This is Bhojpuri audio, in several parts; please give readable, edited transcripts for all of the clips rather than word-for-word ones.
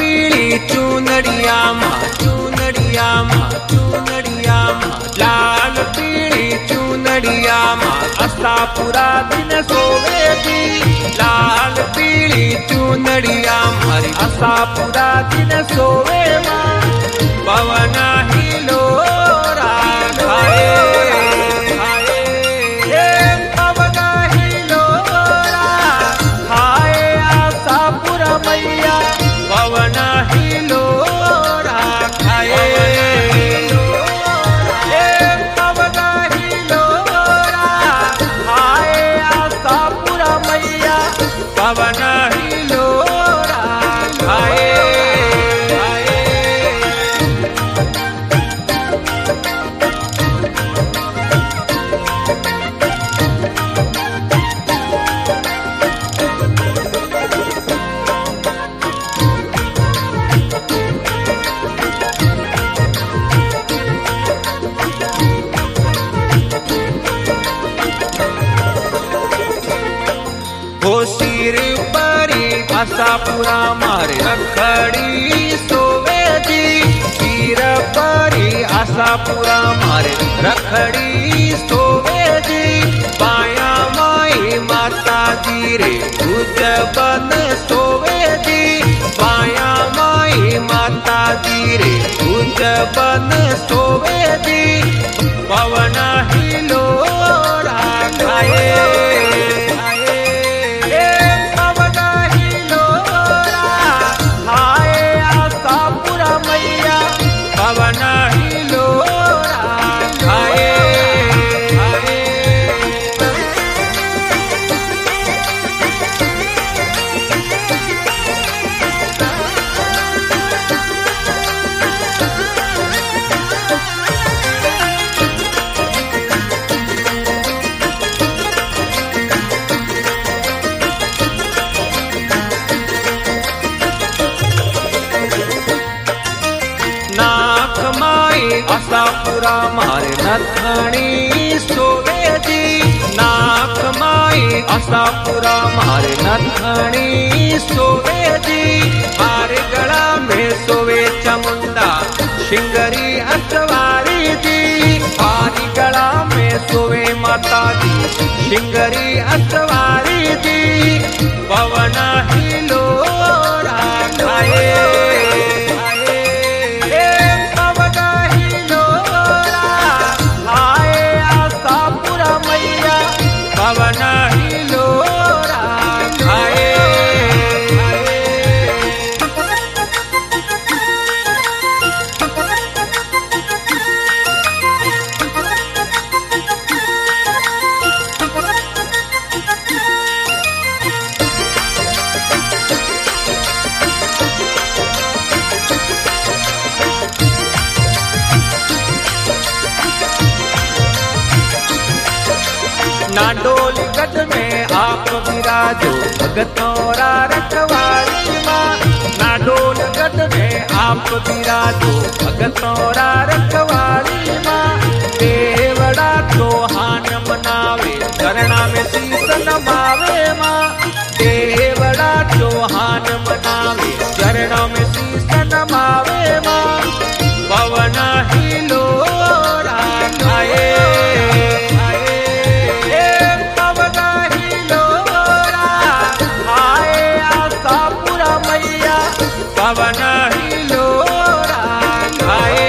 पीली चुनरिया माँ चुनरिया माँ चुनरिया माँ लाल पीली चुनरिया माँ असापुरा दिन सोवे दी लाल पीली चुनरिया मारी असापुरा दिन सोवे माँ पवना हिलो राधाए पवना हिलो राखाए पवना हिलो राखाए आशापुरा मैया पवना हिलो राखाए हो सिर परी आशापुरा मारे रखड़ी सोवे दी सिर परी आशापुरा मारे रखड़ी सोवे दी पाया माई माता जी रे तुझ बन सोवे दी पाया माई माता जी रे तुझ बन सोवे दी पवना हिलो राखाए पवना हिलो राखाए आशापुरा मारे नथणी सोवे दी नाक माई आशापुरा मारे नथणी सोवे दी मारे गला में सोवे चमुंडा शिंगरी असवारी दी मारी गला में सोवे माता दी शिंगरी असवारी दी पवना हिलो राखाए पवना हिलो राखाए ना डोल गद में आप विराजो भगतौरा रखवारी माँ ना डोल गद में आप विराजो भगतौरा रखवारी माँ देवड़ा चौहान मनावे चरणा में शीस नभावे माँ देवड़ा चौहान मनावे चरणा में शीस नभावे माँ पवना हिलो राखाए पवना हिलो राखाए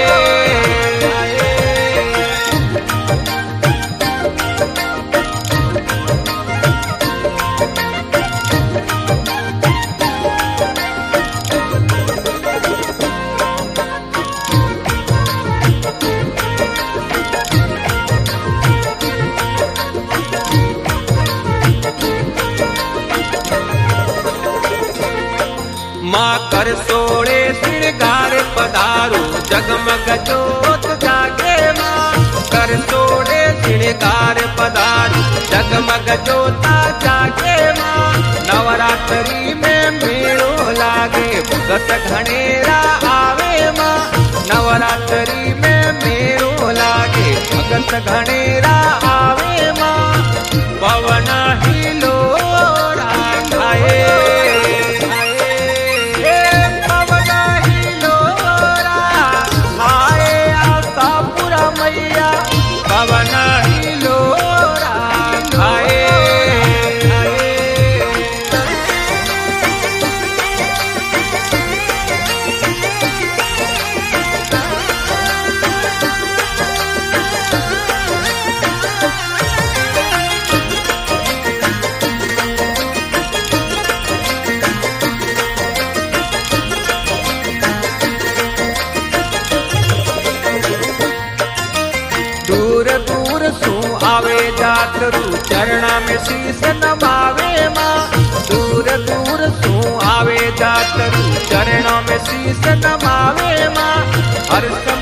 माँ कर सोड़े श्रृंगार पधारो जगमग जोत जागे माँ कर सोड़े श्रृंगार पधारो जगमग जोता जागे माँ नवरात्रि में मेलो लागे भगत घनेरा आवे माँ नवरात्रि में मेलो लागे भगत घनेरा आवे माँ पवना हिलो राखाए पवना दूर दूर सू आवे जातरू चरणा में शीस नमावे माँ। दूर दूर सू आवे जातरू चरणा में शीस नमावे माँ। हर समय